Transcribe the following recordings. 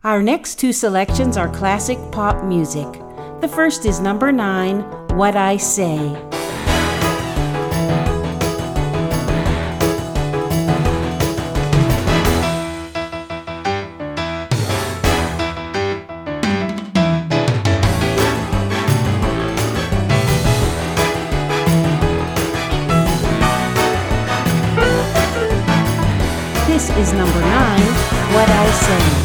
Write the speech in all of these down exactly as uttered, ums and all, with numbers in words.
Our next two selections are classic pop music. The first is number nine, What I Say. This is number nine, What I Say.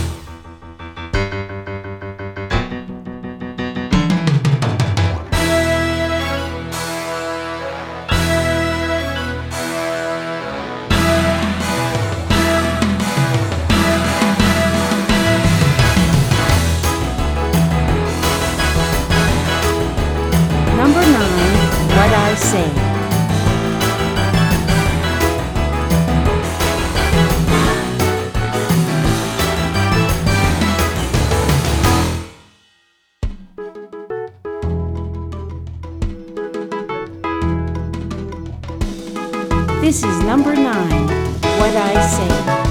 Number nine, What I Say. This is number nine, What I Say.